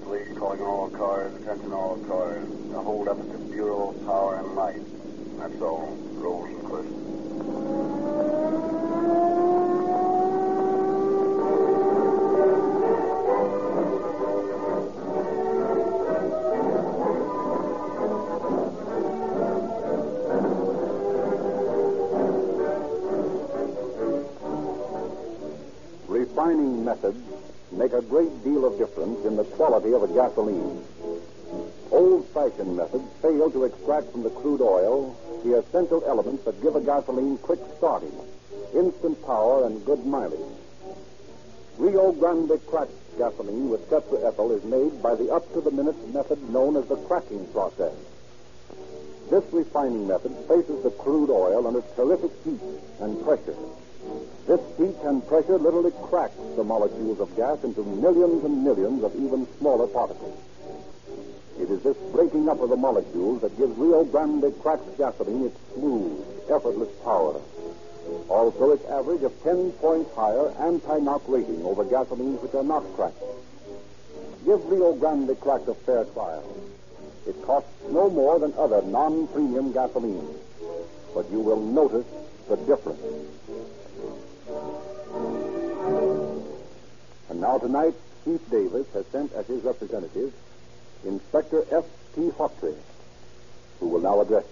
police calling all cars, attention all cars. A hold up at the Bureau of Power and Light. That's all. Rosenquist. Refining methods make a great deal of difference in the quality of a gasoline. Old-fashioned methods fail to extract from the crude oil the essential elements that give a gasoline quick starting, instant power, and good mileage. Rio Grande cracked gasoline with tetraethyl is made by the up-to-the-minute method known as the cracking process. This refining method places the crude oil under terrific heat and pressure. This heat and pressure literally cracks the molecules of gas into millions and millions of even smaller particles. It is this breaking up of the molecules that gives Rio Grande cracked gasoline its smooth, effortless power. Also, its average of 10 points higher anti-knock rating over gasolines which are not cracked. Give Rio Grande cracked a fair trial. It costs no more than other non-premium gasolines, but you will notice the difference. And now tonight, Chief Davis has sent as his representative Inspector F.T. Hawtrey, who will now address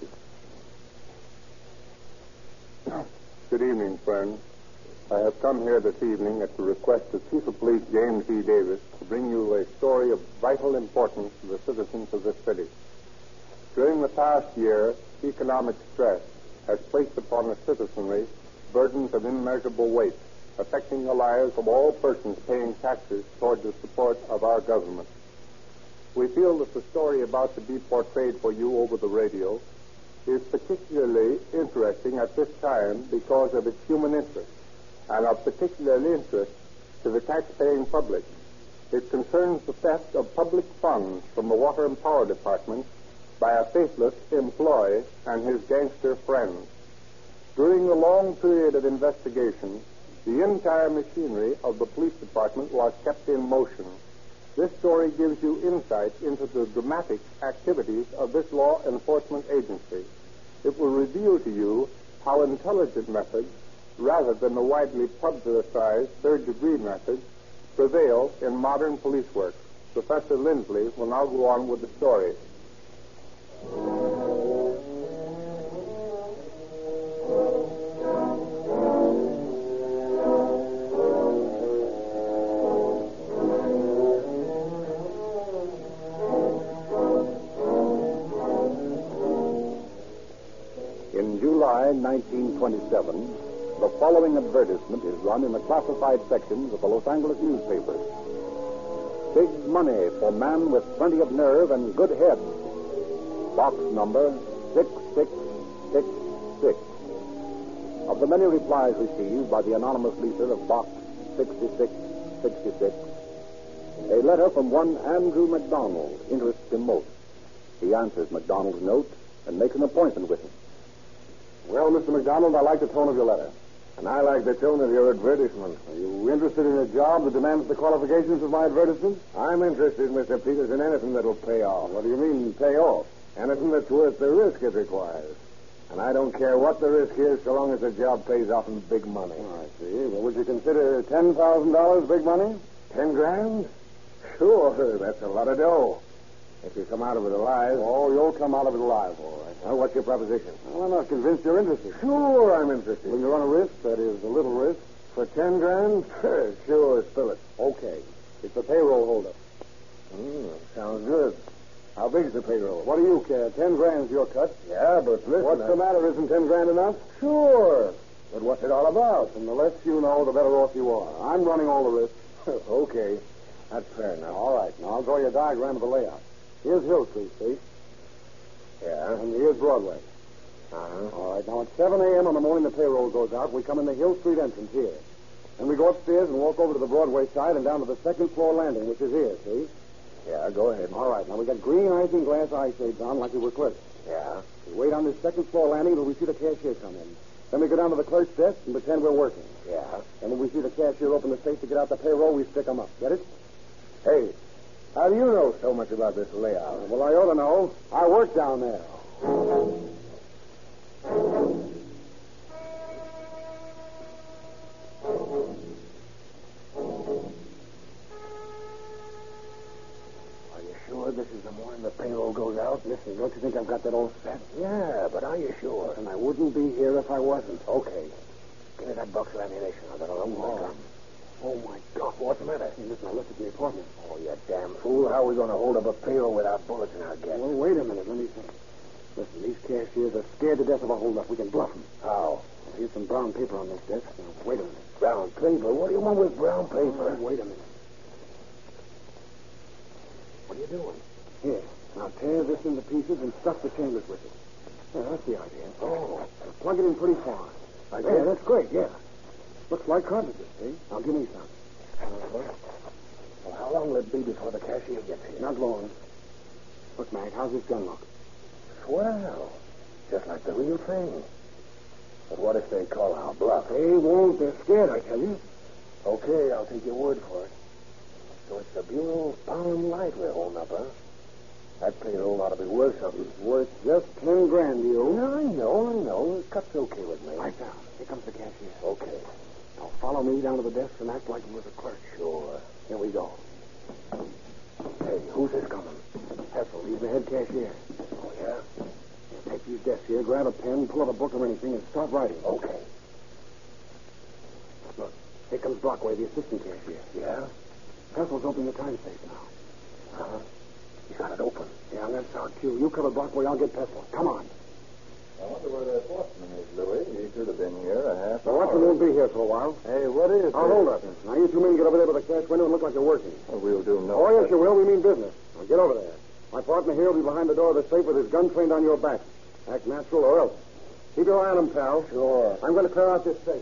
you. Good evening, friends. I have come here this evening at the request of Chief of Police James E. Davis to bring you a story of vital importance to the citizens of this city. During the past year, economic stress has placed upon the citizenry burdens of immeasurable weight, affecting the lives of all persons paying taxes toward the support of our government. We feel that the story about to be portrayed for you over the radio is particularly interesting at this time because of its human interest and of particular interest to the tax-paying public. It concerns the theft of public funds from the Water and Power Department by a faithless employee and his gangster friends. During the long period of investigation, the entire machinery of the police department was kept in motion. This story gives you insight into the dramatic activities of this law enforcement agency. It will reveal to you how intelligent methods, rather than the widely publicized third-degree methods, prevail in modern police work. Professor Lindsley will now go on with the story. In July 1927, the following advertisement is run in the classified sections of the Los Angeles newspapers. Big money for man with plenty of nerve and good head. Box number 6666. Of the many replies received by the anonymous leaser of Box 6666, a letter from one Andrew McDonald interests him most. He answers McDonald's note and makes an appointment with him. Well, Mr. McDonald, I like the tone of your letter. And I like the tone of your advertisement. Are you interested in a job that demands the qualifications of my advertisement? I'm interested, Mr. Peters, in anything that'll pay off. What do you mean, pay off? Anything that's worth the risk it requires. And I don't care what the risk is so long as the job pays off in big money. Oh, I see. Well, would you consider $10,000 big money? 10 grand? Sure, that's a lot of dough. If you come out of it alive. Oh, you'll come out of it alive, all right. Well, what's your proposition? Well, I'm not convinced you're interested. Sure, I'm interested. Will you run a risk? That is, a little risk. For 10 grand? Sure, spill it. Okay. It's a payroll holdup. Sounds good. How big's the payroll? What do you care? 10 grand's your cut. Yeah, but listen. What's the matter? Isn't 10 grand enough? Sure. But what's it all about? And the less you know, the better off you are. I'm running all the risks. Okay. That's fair now. All right. Now, I'll draw you a diagram of the layout. Here's Hill Street, see? Yeah. And here's Broadway. All right. Now, at 7 a.m. on the morning the payroll goes out, we come in the Hill Street entrance here. Then we go upstairs and walk over to the Broadway side and down to the second floor landing, which is here, see? Yeah, go ahead. All right. Now, we got green isinglass eye shades on like we were clerks. Yeah. We wait on this second floor landing until we see the cashier come in. Then we go down to the clerk's desk and pretend we're working. Yeah. And when we see the cashier open the safe to get out the payroll, we stick 'em up. Get it? Hey, How do you know so much about this layout? Well, I ought to know. I work down there. This is the morning the payroll goes out. Listen, don't you think I've got that all set? Yeah, but are you sure? And I wouldn't be here if I wasn't. Okay. Give me that box of ammunition. I've got a load of gun. Oh, my God. What's the matter? Hey, listen, I looked at the apartment. Oh, you damn fool. How are we going to hold up a payroll without bullets in our gas? Well, wait a minute. Let me think. Listen, these cashiers are scared to death of a holdup. We can bluff them. How? Here's some brown paper on this desk. Now, wait a minute. Brown paper? What do you want with brown paper? Oh, wait a minute. What are you doing? Here. Now tear this into pieces and stuff the chambers with it. Yeah, that's the idea. Oh. Now plug it in pretty far. Like that? Yeah, that's great, yeah. Looks like cartridges, see? Now give me some. Well, how long will it be before the cashier gets here? Not long. Look, Mac, how's this gun look? Swell. Just like the real thing. But what if they call our bluff? They won't. They're scared, I tell you. Okay, I'll take your word for it. So it's the Bureau of Power and Light we're holding up, huh? That payroll ought to be worth something. Worth just 10 grand, you. No, I know. The cut's okay with me. Right down. Here comes the cashier. Okay. Now follow me down to the desk and act like you was a clerk. Sure. Here we go. Hey, who's this coming? Hessel. He's the head cashier. Oh, yeah? Now, take these desks here, grab a pen, pull out a book or anything, and start writing. Okay. Look, here comes Brockway, the assistant cashier. Yeah? Pessel's opening the time safe now. Uh-huh. He's got it open. Yeah, and that's our cue. You cover Brockway, I'll get Pessel. Come on. I wonder where that Watson is, Louis. He should have been here a half hour. Well, Watson won't be here for a while. Hey, what is Now, hold up. Now, you two men get over there by the cash window and look like you're working. Well, we'll do no. Oh, yes, you will. We mean business. Now, get over there. My partner here will be behind the door of the safe with his gun trained on your back. Act natural or else. Keep your eye on him, pal. Sure. I'm going to clear out this safe.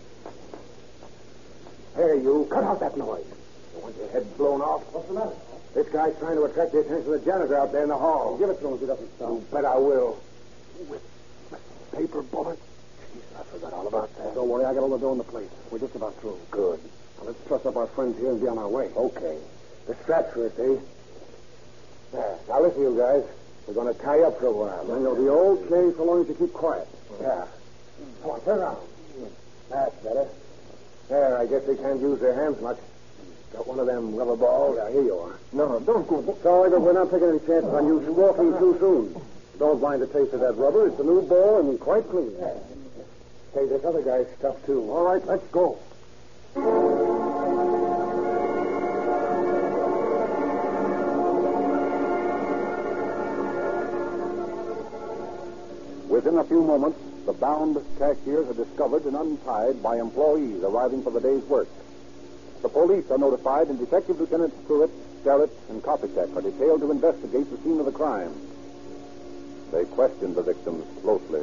Hey, you. Cut out that noise. You want your head blown off? What's the matter? This guy's trying to attract the attention of the janitor out there in the hall. Give it to him if he doesn't stop. You bet I will. With paper bullet? Jeez, I forgot all about that. Don't worry, I got all the dough in the place. We're just about through. Good. Now, let's truss up our friends here and be on our way. Okay. The straps first, eh? There. Now, listen, you guys. We're going to tie you up for a while. Then you'll be okay so long as you keep quiet. Yeah. Come on, turn around. That's better. There, I guess they can't use their hands much. Got one of them rubber balls? Yeah, here you are. No, don't go. Sorry, but we're not taking any chances on you walking too soon. Don't mind the taste of that rubber. It's a new ball and quite clean. Hey, this other guy's stuff, too. All right, let's go. Within a few moments, the bound cashiers are discovered and untied by employees arriving for the day's work. The police are notified, and Detective Lieutenants Pruitt, Garrett, and Kopicek are detailed to investigate the scene of the crime. They question the victims closely.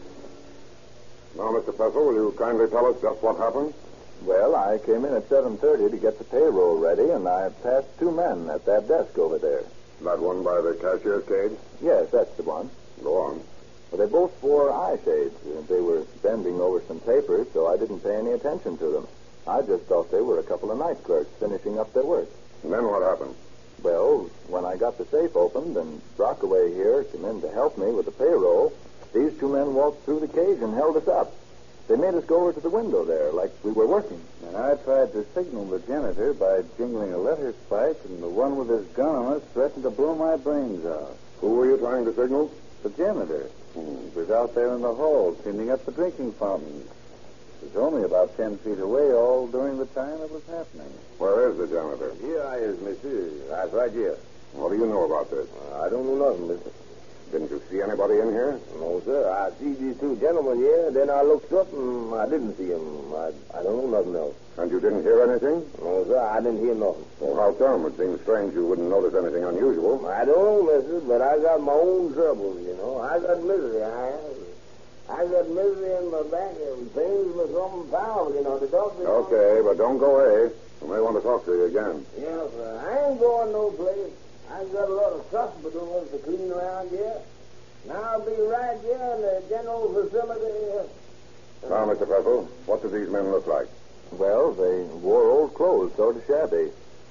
Now, Mr. Pessel, will you kindly tell us just what happened? Well, I came in at 7:30 to get the payroll ready, and I passed two men at that desk over there. That one by the cashier's cage? Yes, that's the one. Go on. Well, they both wore eye shades. They were bending over some papers, so I didn't pay any attention to them. I just thought they were a couple of night clerks finishing up their work. And then what happened? Well, when I got the safe opened and Brockaway here came in to help me with the payroll, these two men walked through the cage and held us up. They made us go over to the window there like we were working. And I tried to signal the janitor by jingling a letter spike, and the one with his gun on us threatened to blow my brains out. Who were you trying to signal? The janitor. He was out there in the hall cleaning up the drinking fountains. He was only about 10 feet away all during the time it was happening. Where is the janitor? Here I is, mister. That's right here. What do you know about this? I don't know nothing, mister. Didn't you see anybody in here? No, sir. I see these two gentlemen here, then I looked up and I didn't see them. I don't know nothing else. And you didn't hear anything? No, sir, I didn't hear nothing. Well, how come? It seems strange you wouldn't notice anything unusual. I don't know, mister, but I got my own troubles, you know. I got misery, I have. I got misery in my back and pains with some power, you know. The doctor... Okay, but don't go away. I may want to talk to you again. Yeah, sir. I ain't going no place. I got a lot of stuff to do to clean around here. Now I'll be right here in the general facility. Now, Mr. Pessel, what do these men look like? Well, they wore old clothes, sort of shabby.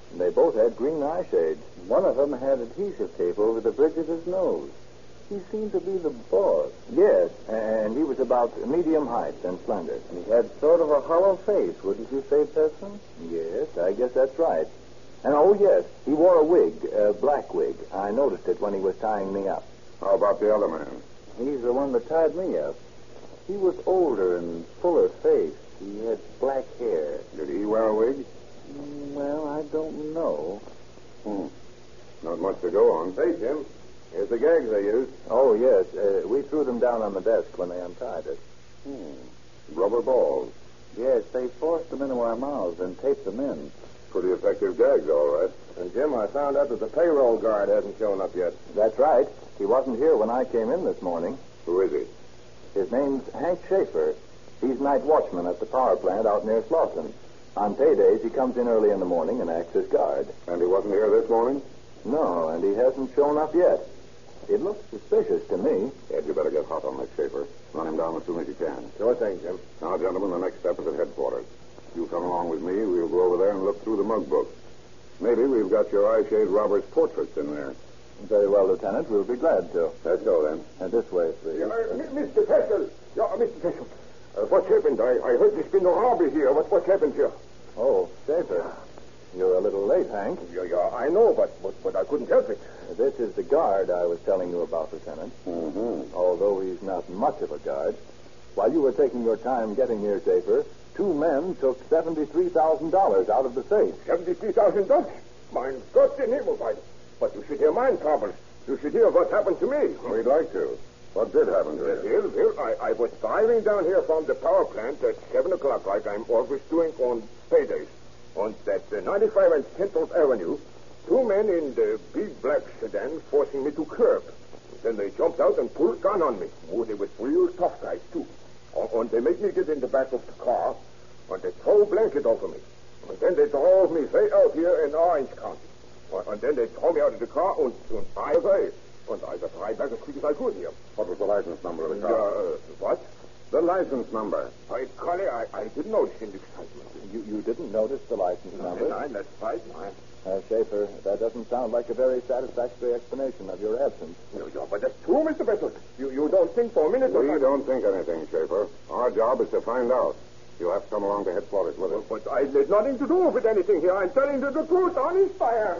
They both had green eye shades. One of them had adhesive tape over the bridge of his nose. He seemed to be the boss. Yes, and he was about medium height and slender. He had sort of a hollow face, wouldn't you say, Pesson? Yes, I guess that's right. And oh, yes, he wore a wig, a black wig. I noticed it when he was tying me up. How about the other man? He's the one that tied me up. He was older and fuller faced. He had black hair. Did he wear a wig? Well, I don't know. Not much to go on. Hey, Jim. Here's the gags they used. Oh, yes, we threw them down on the desk when they untied us. Rubber balls. Yes, they forced them into our mouths and taped them in. Pretty effective gags, all right. And, Jim, I found out that the payroll guard hasn't shown up yet. That's right. He wasn't here when I came in this morning. Who is he? His name's Hank Schaefer. He's night watchman at the power plant out near Slauson. On paydays, he comes in early in the morning and acts as guard. And he wasn't here this morning? No, and he hasn't shown up yet. It looks suspicious to me. Ed, you better get hot on this Schaefer. Run him down as soon as you can. Sure thing, Jim. Now, gentlemen, the next step is at headquarters. You come along with me. We'll go over there and look through the mug book. Maybe we've got your eyeshade robber's portraits in there. Very well, Lieutenant. We'll be glad to. Let's go, then. And this way, please. Mr. Pesson. Mr. Pesson. What's happened? I heard there's been a robbery here. What's happened here? Oh, Schaefer. You're a little late, Hank. Yeah, I know, but I couldn't help it. This is the guard I was telling you about, Lieutenant. Although he's not much of a guard. While you were taking your time getting here, Schaefer, 2 men took $73,000 out of the safe. $73,000? Mein Gott in Himmel, but you should hear mine troubles. You should hear what happened to me. We'd like to. What did happen to you? Well, I was driving down here from the power plant at 7 o'clock, like I'm always doing on paydays. On that 95 and Central Avenue, 2 men in the big black sedan forcing me to curb. Then they jumped out and pulled a gun on me. Oh, they were real tough guys, too. And they made me get in the back of the car, and they throw a blanket over me. And then they drove me way out here in Orange County. And then they throw me out of the car and drive away. And I got right back as quick as I could here. What was the license number of the car? What? The license number. Collie, I didn't notice in the excitement. You didn't notice the license number? That's right. Schaefer, that doesn't sound like a very satisfactory explanation of your absence. No, but that's true, Mr. Bedford. You don't think for a minute... We don't think anything, Schaefer. Our job is to find out. You'll have to come along to headquarters with us. But I had nothing to do with anything here. I'm telling you the truth, honest fire.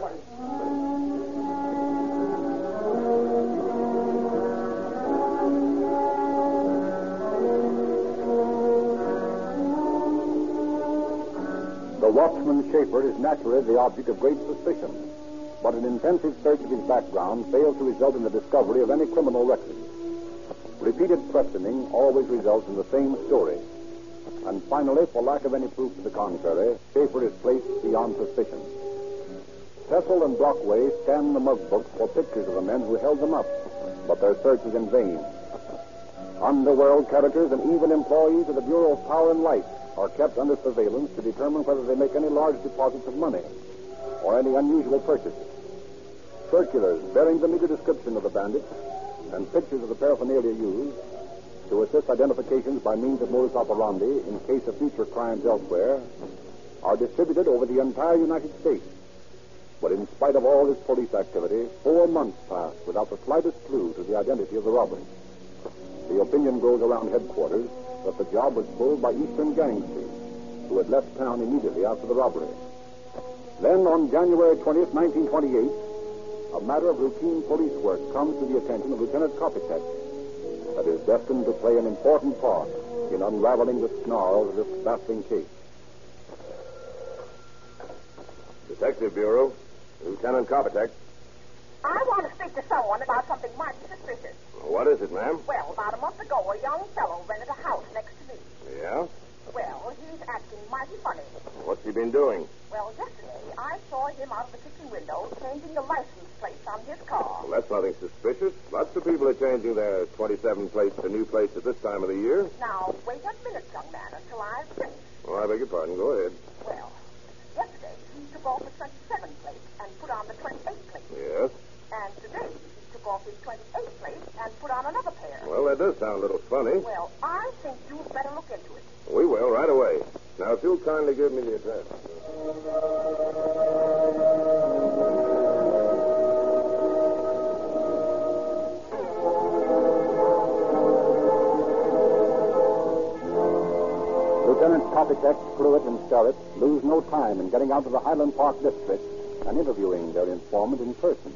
The watchman Schaefer is naturally the object of great suspicion, but an intensive search of his background fails to result in the discovery of any criminal record. Repeated questioning always results in the same story. And finally, for lack of any proof to the contrary, Schaefer is placed beyond suspicion. Tessel and Brockway scan the mug books for pictures of the men who held them up, but their search is in vain. Underworld characters and even employees of the Bureau of Power and Light are kept under surveillance to determine whether they make any large deposits of money or any unusual purchases. Circulars bearing the meager description of the bandits and pictures of the paraphernalia used to assist identifications by means of modus operandi in case of future crimes elsewhere are distributed over the entire United States. But in spite of all this police activity, 4 months passed without the slightest clue to the identity of the robbers. The opinion grows around headquarters that the job was pulled by Eastern gangsters who had left town immediately after the robbery. Then, on January 20th, 1928, a matter of routine police work comes to the attention of Lieutenant Kopitek that is destined to play an important part in unraveling the snarls of this baffling case. Detective Bureau, Lieutenant Kopitek. I want to speak to someone about something mighty suspicious. What is it, ma'am? Well, about a month ago, a young fellow rented a house next to me. Yeah? Well, he's acting mighty funny. What's he been doing? Well, yesterday, I saw him out of the kitchen window changing the license plates on his car. Well, that's nothing suspicious. Lots of people are changing their 27 plates to new plates at this time of the year. Now, wait a minute, young man, until I've finished. Oh, I beg your pardon. Go ahead. Well, yesterday, he took off the 27 plate and put on the 28 plate. Yes? And today, he took off his 28 plate and put on another pair. Well, that does sound a little funny. Well, I think you'd better look into it. We will, right away. Now, if you'll kindly give me the address. architect, Pruitt, and Starrett lose no time in getting out to the Highland Park district and interviewing their informant in person.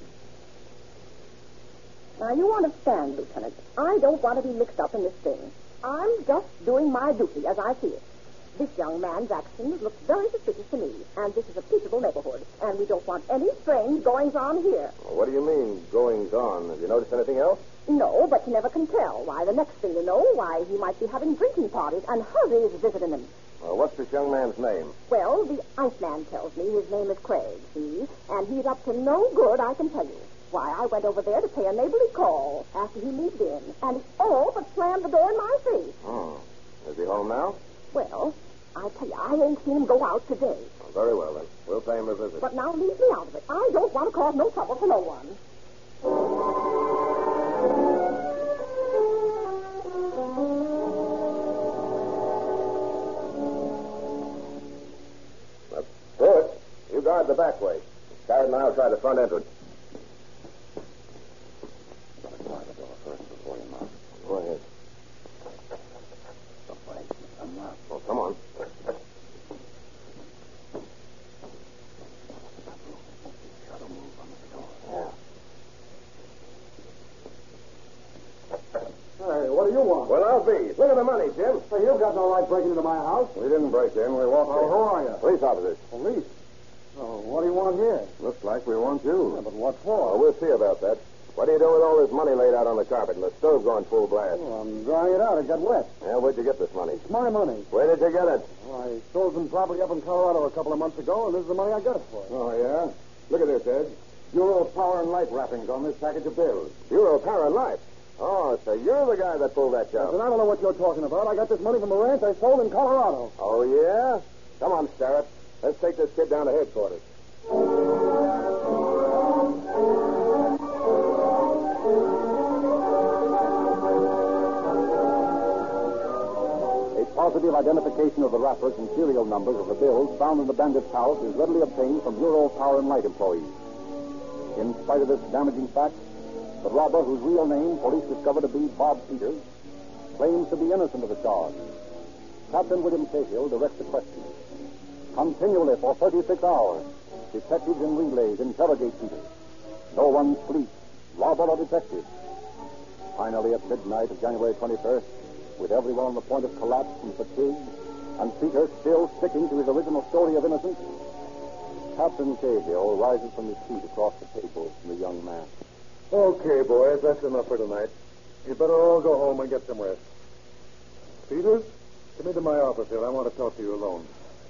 Now, you understand, Lieutenant, I don't want to be mixed up in this thing. I'm just doing my duty as I see it. This young man's actions look very suspicious to me, and this is a peaceable neighborhood, and we don't want any strange goings-on here. Well, what do you mean, goings-on? Have you noticed anything else? No, but you never can tell. Why, the next thing you know, why, he might be having drinking parties, and Huzzy is visiting him. Well, what's this young man's name? Well, the Iceman tells me his name is Craig, see? And he's up to no good, I can tell you. Why, I went over there to pay a neighborly call after he moved in, and he all but slammed the door in my face. Is he home now? Well, I tell you, I ain't seen him go out today. Well, very well, then. We'll pay him a visit. But now leave me out of it. I don't want to cause no trouble for no one. Pruitt, you guard the back way. Garrett and I'll try the front entrance. Try the door first before you knock. Go ahead. Wait, I'm not. Well, come on. Gotta move on the door. Yeah. Hey, what do you want? Well, I'll be. Look at the money, Jim. Hey, you've got no right breaking into my house. We didn't break in. We walked in. Who are you? Police officers. Police. Oh, what do you want here? Looks like we want you. Yeah, but what Well, for? we'll see about that. What are you doing with all this money laid out on the carpet and the stove going full blast? Well, I'm drying it out. It got wet. Yeah, where'd you get this money? It's my money. Where did you get it? Well, I sold some property up in Colorado a couple of months ago, and this is the money I got it for. Oh, yeah? Look at this, Ed. Bureau of Power and Light wrappings on this package of bills. Bureau of Power and Light? Oh, so you're the guy that pulled that job. And I don't know what you're talking about. I got this money from a ranch I sold in Colorado. Oh, yeah? Come on, Starrett. Let's take this kid down to headquarters. A positive identification of the wrappers and serial numbers of the bills found in the bandit's house is readily obtained from Bureau of Power and Light employees. In spite of this damaging fact, the robber, whose real name police discovered to be Bob Peters, claims to be innocent of the charge. Captain William Cahill directs the questioning. Continually for 36 hours, detectives in relays interrogate Peters. No one sleeps, robber or detective. Finally, at midnight of January 21st, with everyone on the point of collapse from fatigue, and Peter still sticking to his original story of innocence, Captain Cahill rises from his seat across the table from the young man. Okay, boys, that's enough for tonight. You better all go home and get some rest. Peters, come into my office here. I want to talk to you alone.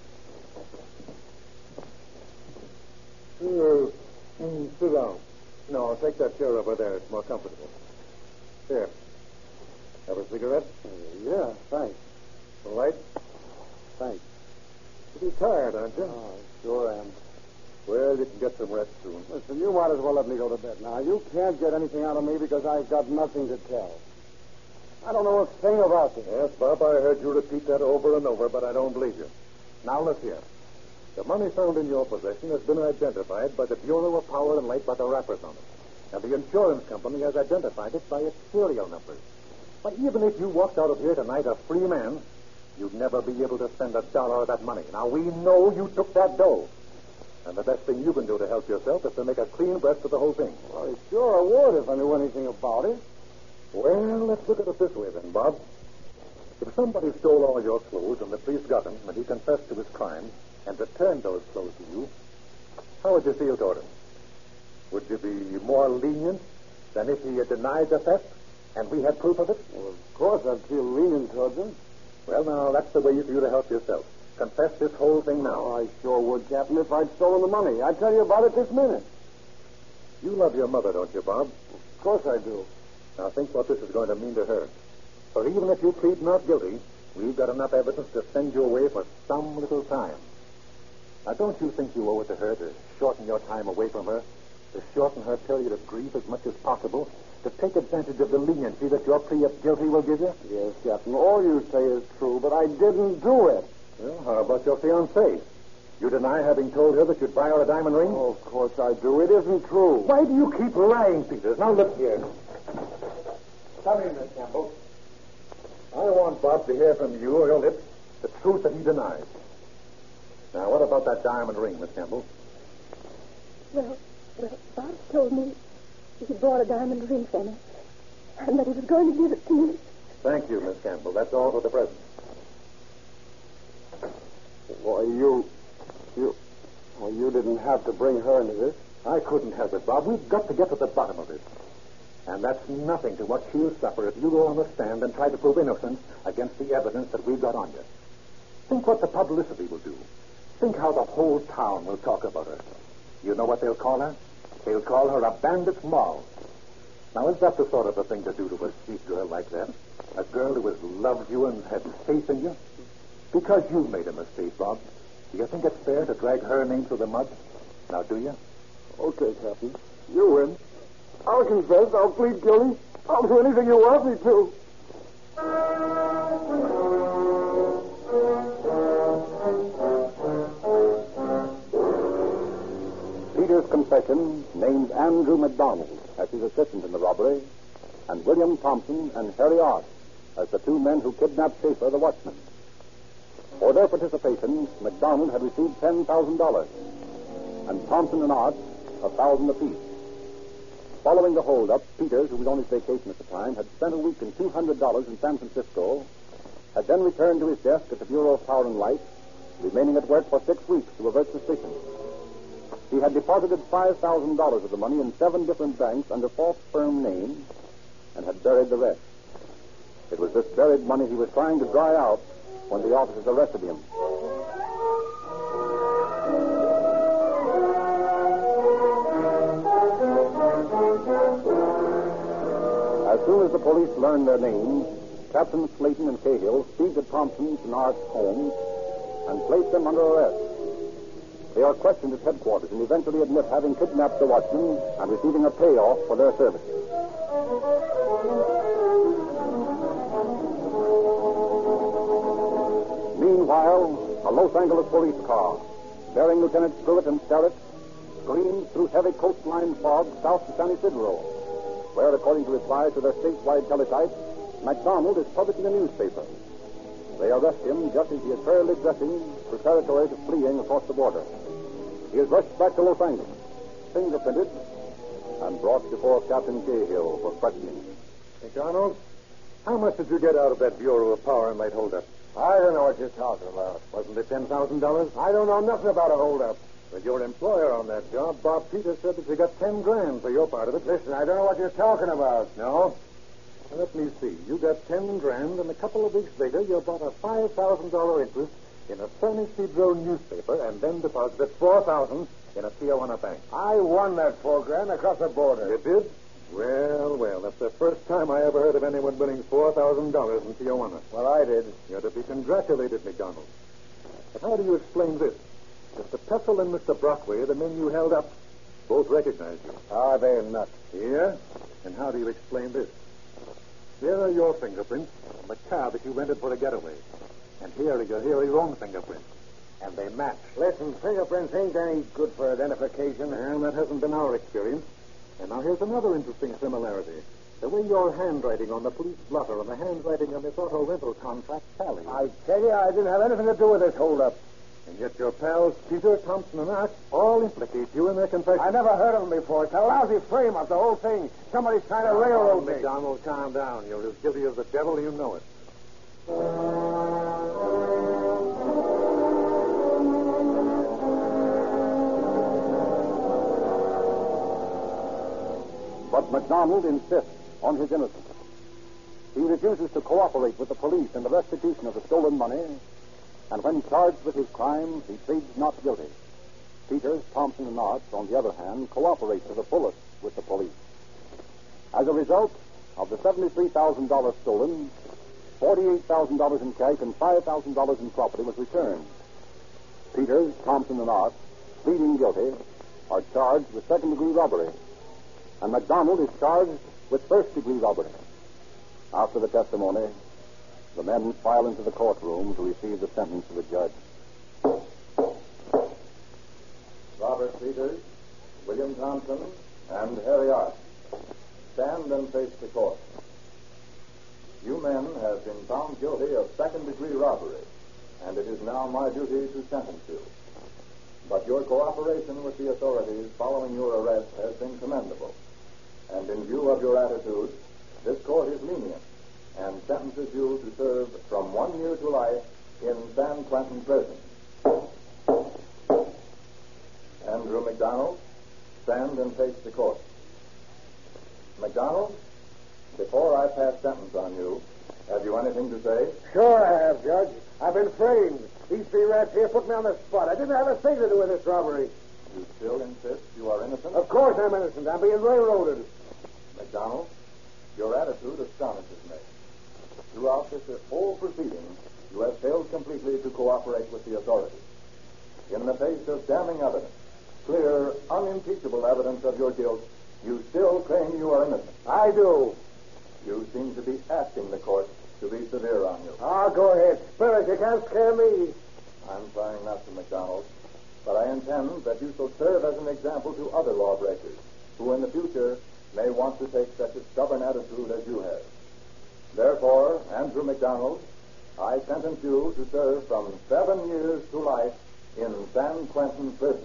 Sit down. No, take that chair over there. It's more comfortable. Here. Have a cigarette? Yeah, thanks. A light? Thanks. You're tired, aren't you? Oh, sure am. Well, you can get some rest soon. Listen, you might as well let me go to bed now. You can't get anything out of me because I've got nothing to tell. I don't know a thing about this. Yes, Bob, I heard you repeat that over and over, but I don't believe you. Now, look here. The money found in your possession has been identified by the Bureau of Power and Light by the wrappers on it. And the insurance company has identified it by its serial numbers. But even if you walked out of here tonight a free man, you'd never be able to spend $1 of that money. Now, we know you took that dough. And the best thing you can do to help yourself is to make a clean breast of the whole thing. Well, sure I would if I knew anything about it. Well, let's look at it this way then, Bob. If somebody stole all your clothes and the police got him and he confessed to his crime and returned those clothes to you, how would you feel toward him? Would you be more lenient than if he had denied the theft and we had proof of it? Well, of course I'd feel lenient towards him. Well, now, that's the way for you to help yourself. Confess this whole thing now. Oh, I sure would, Captain, if I'd stolen the money. I'd tell you about it this minute. You love your mother, don't you, Bob? Of course I do. Now, think what this is going to mean to her. For even if you plead not guilty, we've got enough evidence to send you away for some little time. Now, don't you think you owe it to her to shorten your time away from her, to shorten her period of grief as much as possible, to take advantage of the leniency that your plea of guilty will give you? Yes, Captain, all you say is true, but I didn't do it. Well, how about your fiancée? You deny having told her that you'd buy her a diamond ring? Oh, of course I do. It isn't true. Why do you keep lying, Peters? Now, look here. Come in, Miss Campbell. I want Bob to hear from you or your lips The truth that he denies. Now, what about that diamond ring, Miss Campbell? Well, Bob told me he bought a diamond ring for me, and that he was going to give it to me. Thank you, Miss Campbell. That's all for the present. Boy, you didn't have to bring her into this. I couldn't help it, Bob. We've got to get to the bottom of it. And that's nothing to what she'll suffer if you go on the stand and try to prove innocence against the evidence that we've got on you. Think what the publicity will do. Think how the whole town will talk about her. You know what they'll call her? They'll call her a bandit's moll. Now, is that the sort of a thing to do to a sweet girl like that? A girl who has loved you and had faith in you? Because you've made a mistake, Bob. Do you think it's fair to drag her name through the mud? Now, do you? Okay, Captain. You win. I'll confess. I'll plead guilty. I'll do anything you want me to. Peter's confession named Andrew McDonald as his assistant in the robbery, and William Thompson and Harry Art as the two men who kidnapped Schaefer, the watchman. For their participation, McDonald had received $10,000, and Thompson and Art $1,000 apiece. Following the holdup, Peters, who was on his vacation at the time, had spent a week and $200 in San Francisco, had then returned to his desk at the Bureau of Power and Light, remaining at work for 6 weeks to avert suspicion. He had deposited $5,000 of the money in 7 different banks under false firm names and had buried the rest. It was this buried money he was trying to dry out when the officers arrested him. As soon as the police learned their names, Captain Slayton and Cahill speed to Thompson's and Art's homes and place them under arrest. They are questioned at headquarters and eventually admit having kidnapped the watchman and receiving a payoff for their services. Meanwhile, a Los Angeles police car bearing Lieutenant Stewart and Sterrett screams through heavy coastline fog south to San Isidro, where, according to replies to their statewide teletype, McDonald is publishing a newspaper. They arrest him just as he is hurriedly dressing preparatory to fleeing across the border. He is rushed back to Los Angeles, fingerprinted, and brought before Captain Cahill for questioning. McDonald, how much did you get out of that Bureau of Power and Light holdup? I don't know what you're talking about. Wasn't it $10,000? I don't know nothing about a holdup. With your employer on that job, Bob Peters said that you got $10,000 for your part of it. Listen, I don't know what you're talking about. No? Well, let me see. You got $10,000, and a couple of weeks later, you bought a $5,000 interest in a San Isidro newspaper, and then deposited $4,000 in a Tijuana bank. I won that $4,000 across the border. You did? Well, that's the first time I ever heard of anyone winning $4,000 in Tijuana. Well, I did. You're to be congratulated, McDonald. But how do you explain this? Mr. Pessel and Mr. Brockway, the men you held up, both recognize you. Ah, they're nuts. Yeah? And how do you explain this? Here are your fingerprints on the car that you rented for a getaway. And here are your own fingerprints. And they match. Listen, fingerprints ain't any good for identification. And that hasn't been our experience. And now here's another interesting similarity. The way your handwriting on the police blotter and the handwriting on this auto rental contract tally. I tell you, I didn't have anything to do with this holdup. And yet your pals, Peter, Thompson, and Art, all implicate you in their confession. I never heard of them before. It's a lousy frame-up, the whole thing. Somebody's trying to railroad me. McDonald, calm down. You're as guilty as the devil, you know it. But McDonald insists on his innocence. He refuses to cooperate with the police in the restitution of the stolen money, and when charged with his crimes, he pleads not guilty. Peters, Thompson, and Art, on the other hand, cooperate to the fullest with the police. As a result of the $73,000 stolen, $48,000 in cash and $5,000 in property was returned. Peters, Thompson, and Art, pleading guilty, are charged with second-degree robbery, and McDonald is charged with first-degree robbery. After the testimony, the men file into the courtroom to receive the sentence of the judge. Robert Peters, William Thompson, and Harry Art, stand and face the court. You men have been found guilty of second-degree robbery and it is now my duty to sentence you. But your cooperation with the authorities following your arrest has been commendable. And in view of your attitude, this court is lenient and sentences you to serve from 1 year to life in San Quentin Prison. Andrew McDonald, stand and face the court. McDonald, before I pass sentence on you, have you anything to say? Sure I have, Judge. I've been framed. These 3 rats here put me on the spot. I didn't have a thing to do with this robbery. You still insist you are innocent? Of course I'm innocent. I'm being railroaded. McDonald, your attitude astonishes me. Throughout this whole proceeding, you have failed completely to cooperate with the authorities. In the face of damning evidence, clear, unimpeachable evidence of your guilt, you still claim you are innocent. I do. You seem to be asking the court to be severe on you. Go ahead. Spirit, you can't scare me. I'm trying not to, McDonald, but I intend that you shall serve as an example to other lawbreakers who in the future may want to take such a stubborn attitude as you have. Therefore, Andrew McDonald, I sentence you to serve from 7 years to life in San Quentin Prison.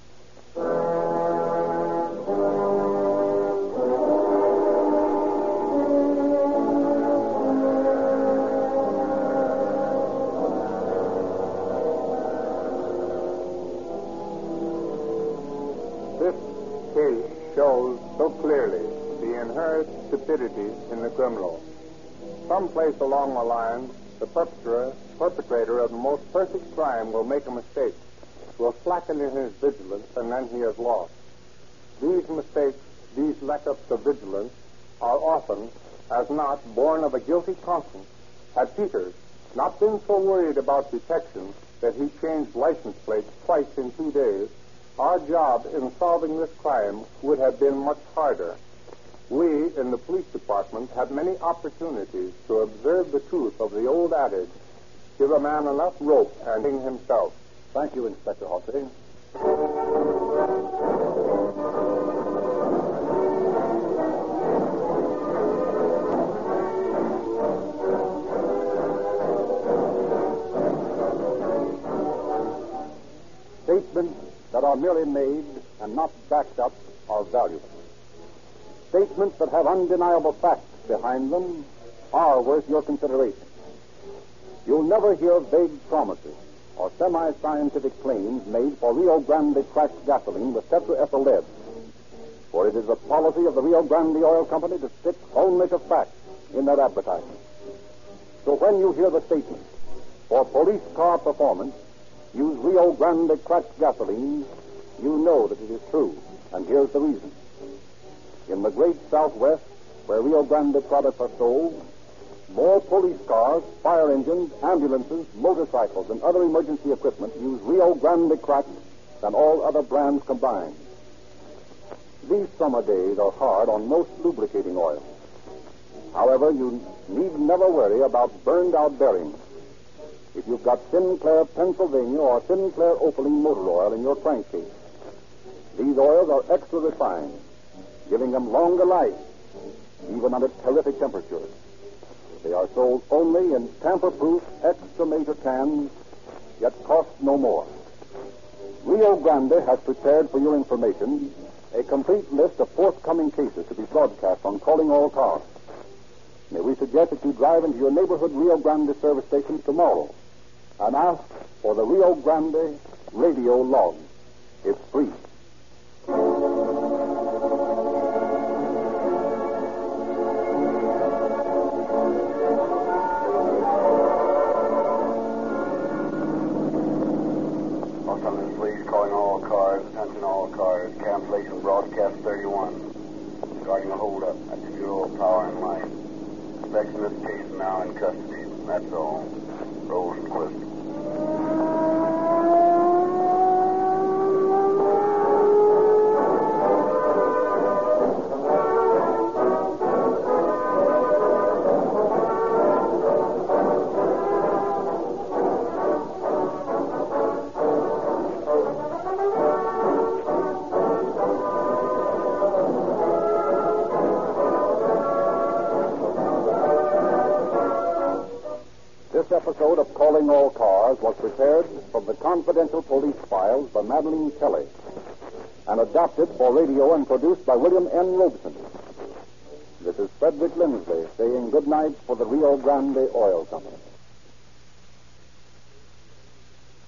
This case shows so clearly the inherent stupidity in the criminal. Someplace along the line, the perpetrator of the most perfect crime will make a mistake, will slacken in his vigilance, and then he is lost. These mistakes, these lack-ups of vigilance, are often, as not, born of a guilty conscience. Had Peters not been so worried about detection that he changed license plates twice in 2 days, our job in solving this crime would have been much harder. We, in the police department, have many opportunities to observe the truth of the old adage, give a man enough rope and hang himself. Thank you, Inspector Hossey. Statements that are merely made and not backed up are valuable. Statements that have undeniable facts behind them are worth your consideration. You'll never hear vague promises or semi-scientific claims made for Rio Grande cracked gasoline with tetraethyl lead. For it is the policy of the Rio Grande Oil Company to stick only to facts in their advertising. So when you hear the statement, for police car performance, use Rio Grande cracked gasoline, you know that it is true, and here's the reason. In the great Southwest, where Rio Grande products are sold, more police cars, fire engines, ambulances, motorcycles, and other emergency equipment use Rio Grande cracked than all other brands combined. These summer days are hard on most lubricating oils. However, you need never worry about burned-out bearings. If you've got Sinclair Pennsylvania or Sinclair Opaline motor oil in your crankcase, these oils are extra refined, giving them longer life, even under terrific temperatures. They are sold only in tamper-proof, extra-major cans, yet cost no more. Rio Grande has prepared for your information a complete list of forthcoming cases to be broadcast on Calling All Cars. May we suggest that you drive into your neighborhood Rio Grande service station tomorrow and ask for the Rio Grande radio log. It's free. Los Angeles Police calling all cars, attention all cars, cancellation broadcast 31. Regarding a holdup at the Bureau of Power and Light. Suspects in this case now in custody. That's all. Rosenquist. This episode of Calling All Cars Stars was prepared from the confidential police files by Madeline Kelly and adapted for radio and produced by William N. Robeson. This is Frederick Lindsley saying good night for the Rio Grande Oil Company.